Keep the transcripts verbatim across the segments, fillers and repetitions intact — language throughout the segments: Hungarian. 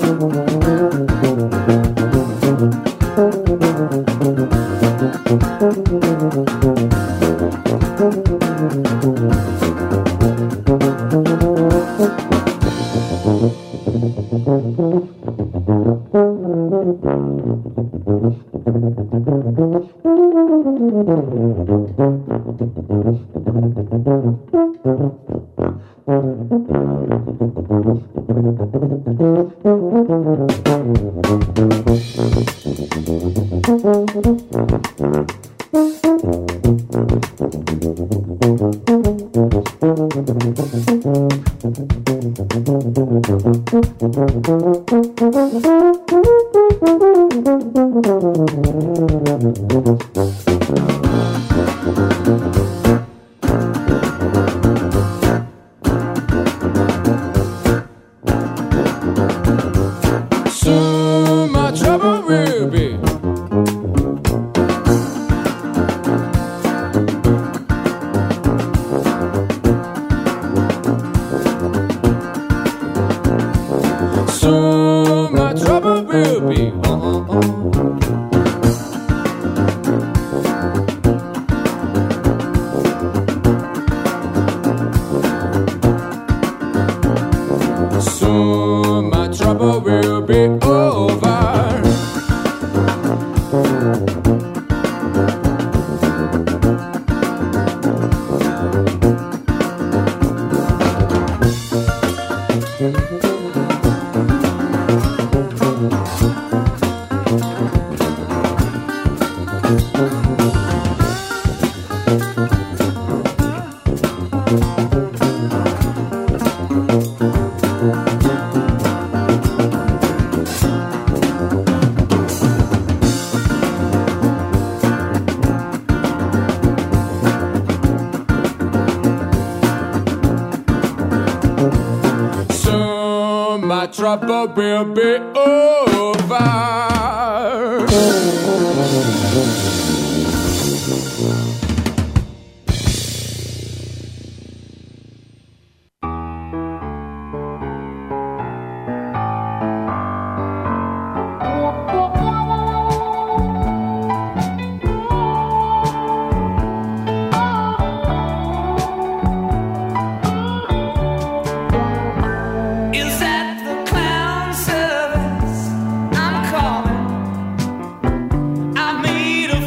Trouble will be over. Made a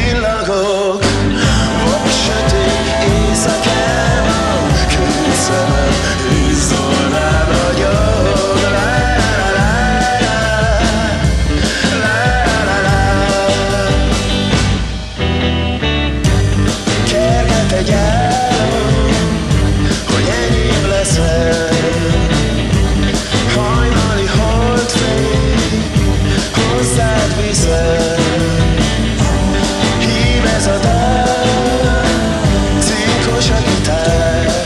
csillagok, a sötét éjszakában, könnyű szemem, izzol rá nagyok. Kerget egy álom, hogy enyém leszel, hajnali holdfény, hozzád viszel. Hív ez a dal, cinkos a gitár,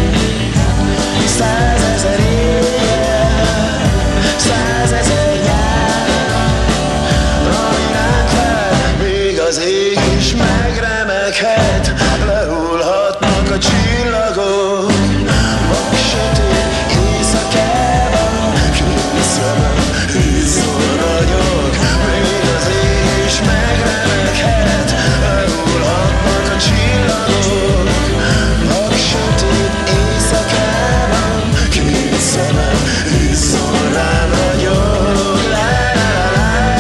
százezer éjjel, százezer nyár, ami ránk vár, még az ég is megremeghet, lehullhatnak a csillagok, a sötét éjszakában, könnyű szemem, izzol ragyog, még az ég is megremeghet, lehullhatnak a csillagok, a sötét éjszakában, könnyű szemem, izzol rám ragyog. La la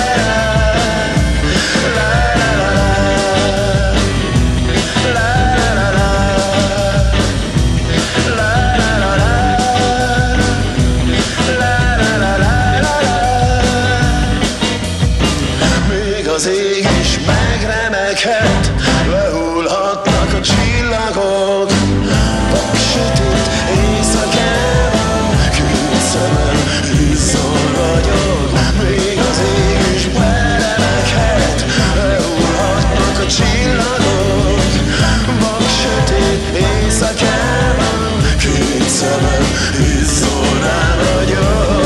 la la la még az ég is megremeghet, lehullhatnak a csillagok, a sötét éjszakában, könnyű szemem, izzol ragyog, még az ég is megremeghet, lehullhatnak a csillagok, a sötét éjszakában, könnyű szemem, izzol rám ragyog.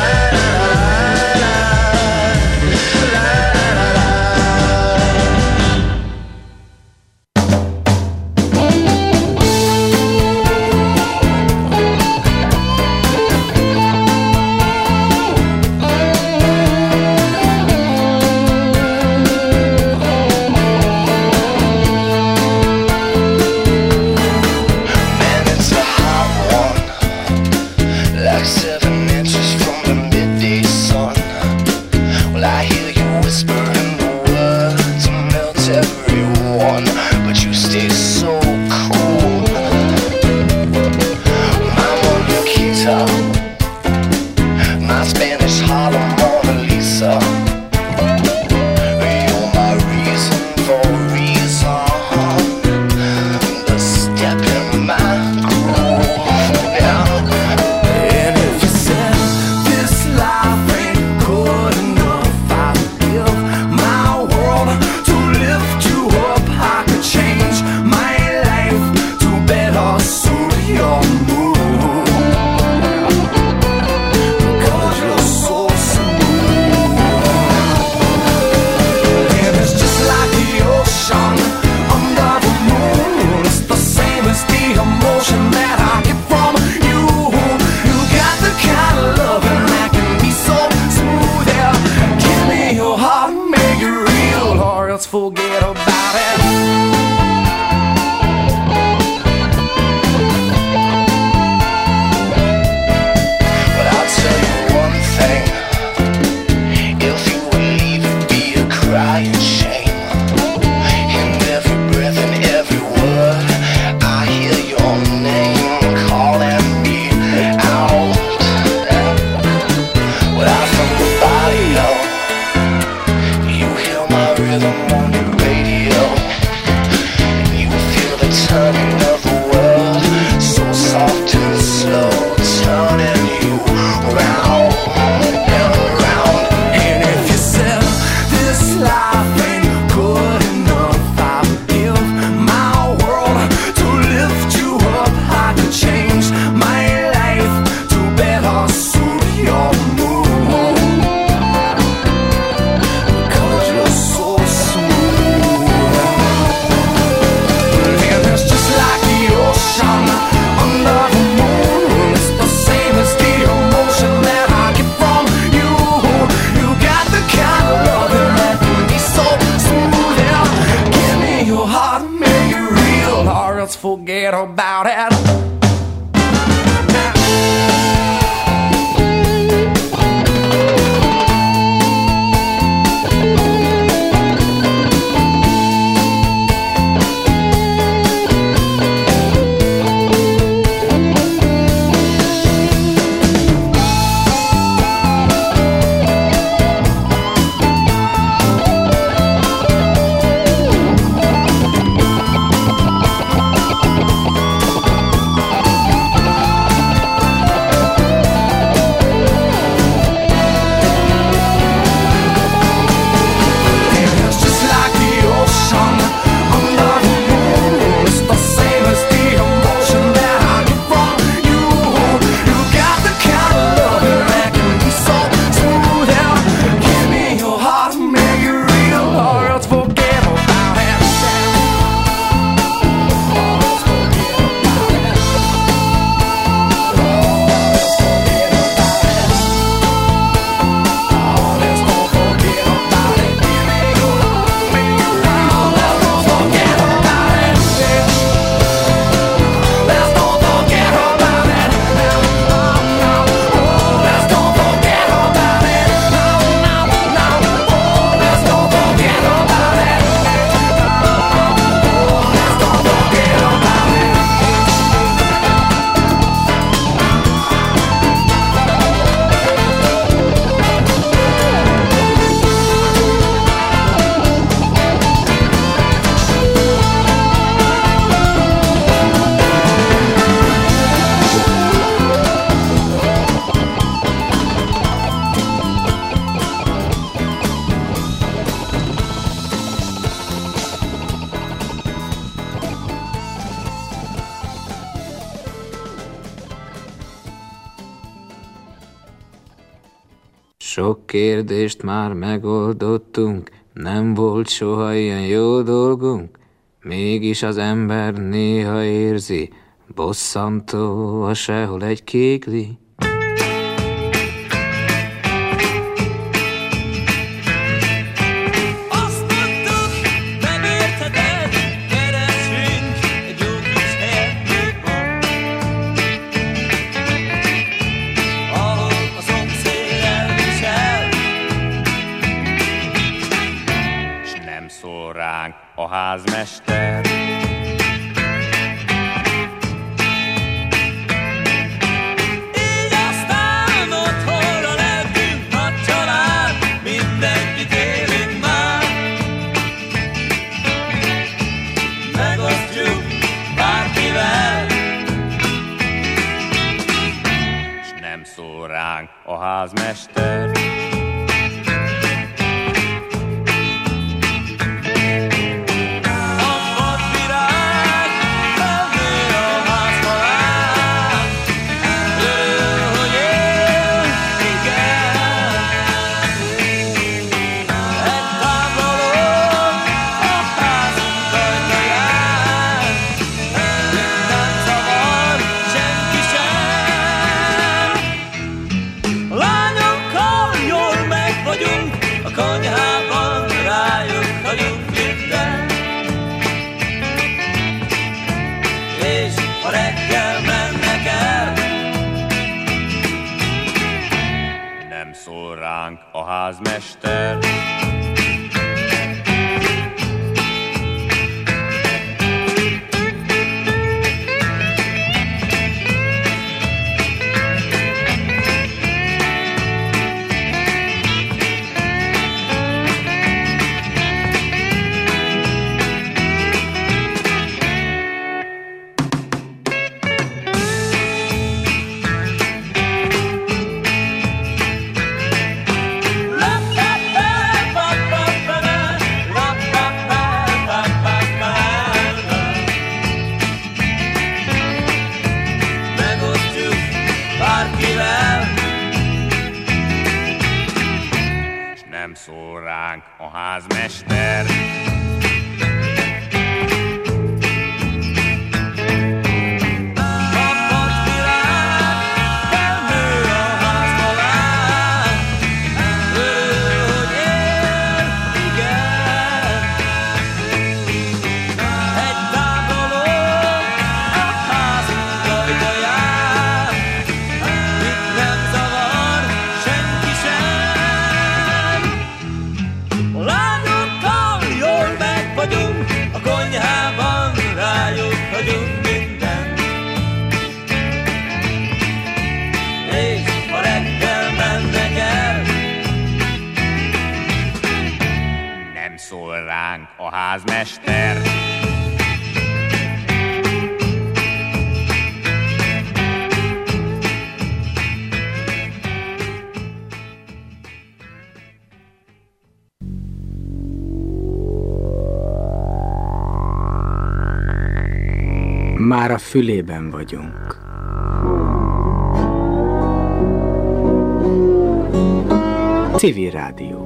Forget about it. But I'll tell you one thing, if you would leave it be a crying shame. In every breath and every word, I hear your name calling me out. Without from the body, oh, you hear my rhythm on your radio, and you feel the turning of the world, so soft and slow, turning you round and around. And if you said this life ain't good enough, I would give my world to lift you up. I could change my life to better suit your mood, because you're so smooth. And it's just like the ocean under the moon. It's the same as the emotion that I get from you. You got the kind of love that can be so smooth. Yeah. Give me your heart, make it real, or else forget about it. Sok kérdést már megoldottunk, nem volt soha ilyen jó dolgunk. Mégis az ember néha érzi, bosszantó, ha sehol egy kégli. A házmester. Így aztán otthonra lettünk nagy család, mindenkit élünk már. Megosztjuk bárkivel, s nem szól ránk a házmester. A házmester. A házmester. A házmester. Már a fülében vagyunk. Civil Rádió.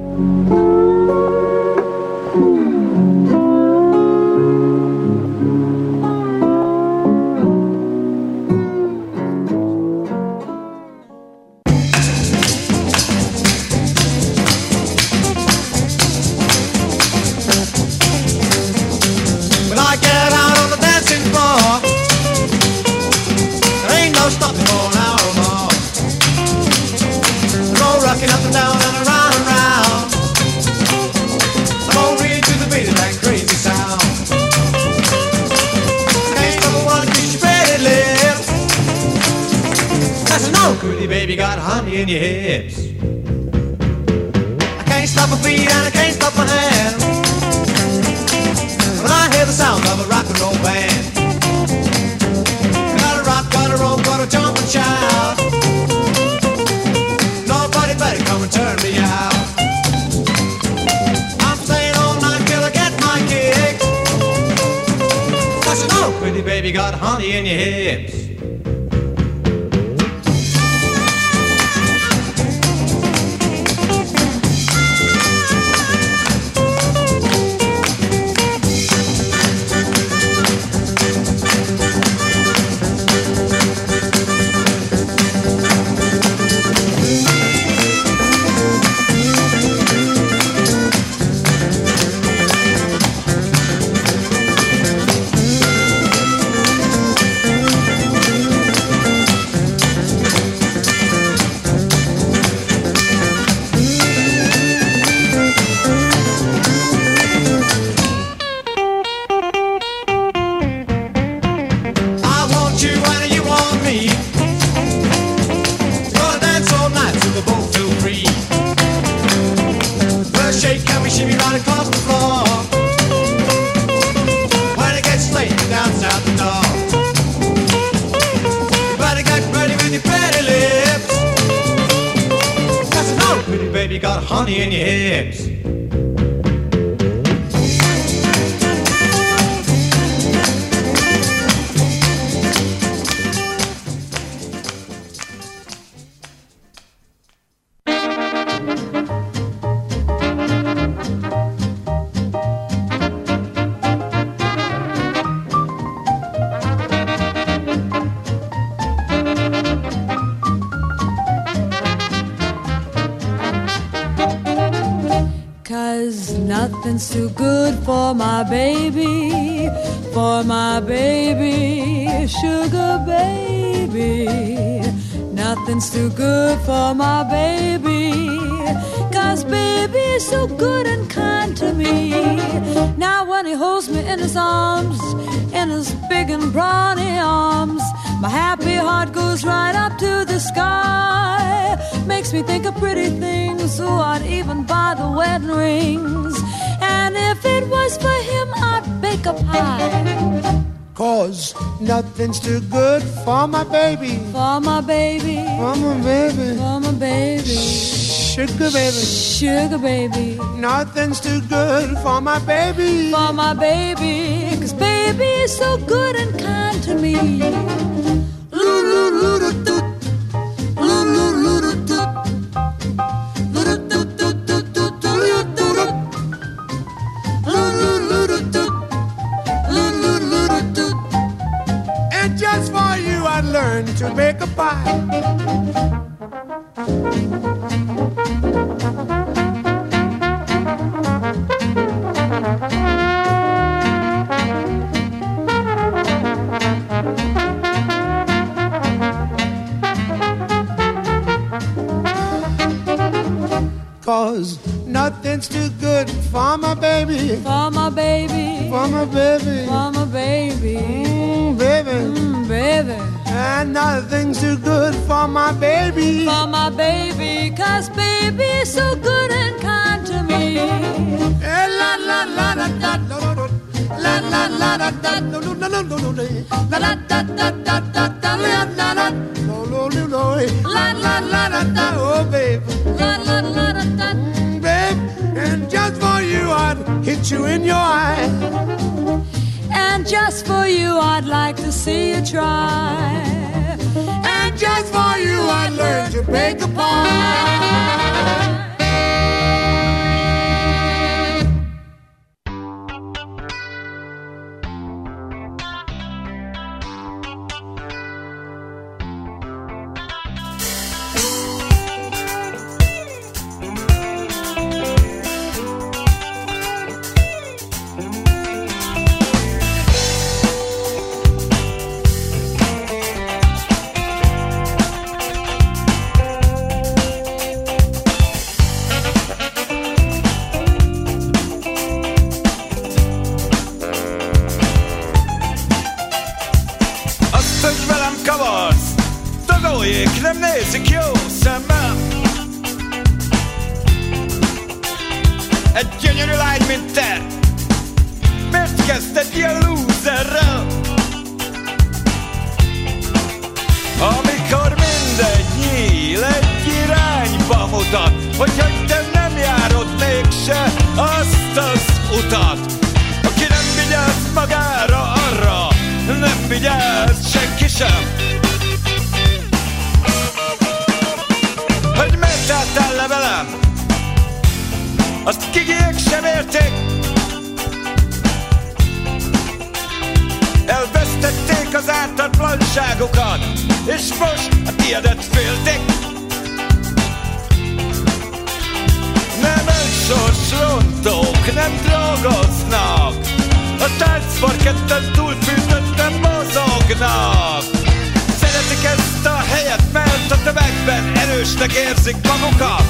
Baby got honey in your hips. I can't stop my feet and I can't stop my hands when I hear the sound of a rock and roll band. Gotta rock, gotta roll, gotta jump and shout. Nobody better come and turn me out. I'm staying all night till I get my kick. 'Cause you know, pretty baby got honey in your hips. honey in your hips. Nothing's too good for my baby, for my baby, sugar baby. Nothing's too good for my baby, 'cause baby's so good and kind to me. Now when he holds me in his arms, in his big and brawny arms, my happy heart goes right up to the sky. Makes me think of pretty things, oh, I'd even buy the wedding rings. And if it was for him, I'd bake a pie. 'Cause nothing's too good for my baby, for my baby, for my baby, for my baby, sugar baby, sugar baby. Nothing's too good for my baby, for my baby, 'cause baby is so good and kind to me. And just for you I'd learn to make a pie. Cause nothing's too good for my baby, for my baby, for my baby, for my baby, mm, baby, mm, baby. And nothing's too good for my baby, for my baby, 'cause baby's so good and kind to me. Eh, la la la la da da da la la la da da no no no no no la la da da da da da la la la no no no no la la la da da oh baby la la la da da babe, and just for you I'd hit you in your eye. And just for you I'd like to see you try. And just for you I'd learn to bake a pie. Nem nézik jó szemmel. Egy gyönyörű lány, mint te, miért kezdted ilyen lúzerrel? Amikor mindegy nyíl egy irányba mutat, hogyha te nem járod mégse azt az utat. Aki nem vigyáz magára, arra nem vigyáz senki sem. Hogy miért álltál le velem, azt kigiek sem érték. Elvesztették az ártatlanságokat, és most a tiédet félték. Nem önsorsrontók, nem drogoznak, a táncparketten túlfűtötten mozognak. Szeretik ezt a helyet, mert a tömegben erősnek érzik magukat.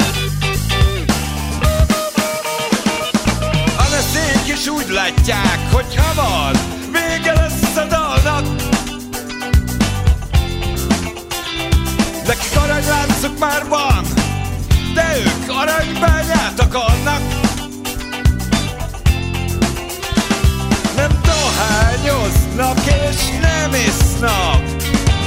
A neszék is úgy látják, hogy hamar vége lesz a dalnak. Nekik aranyláncuk már van, de ők aranybányát akarnak. Nem dohányoznak és nem isznak,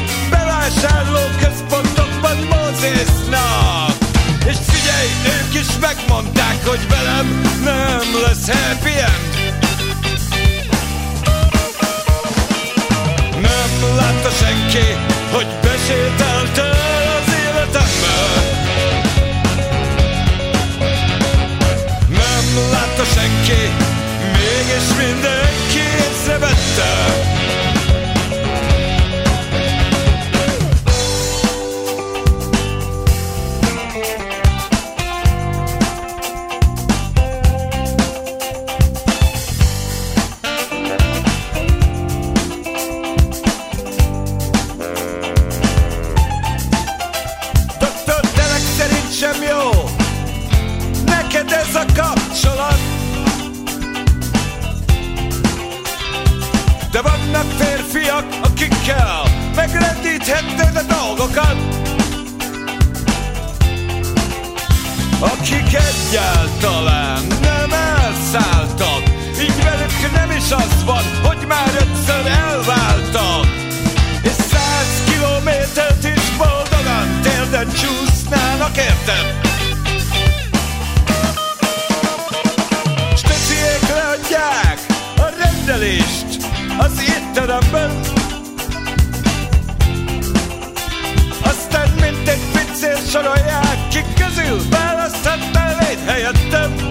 bevásárlóközpontokban mozisznak. És figyelj, ők is megmondták, hogy velem nem lesz happy end. Nem látta senki, hogy besétáltál az életembe. Nem látta senki, mégis mindenki észrevette. Ez a kapcsolat, de vannak férfiak, akikkel megrendíthetted a dolgokat, akik egyáltalán nem elszálltak, így velük nem is az van, hogy már ötször elváltak, és száz kilométert is boldogan térden csúsznának, érted? Leadják a rendelést az étteremben, aztán mint egy pincér sorolják, kik közül választhatnál egy helyettem.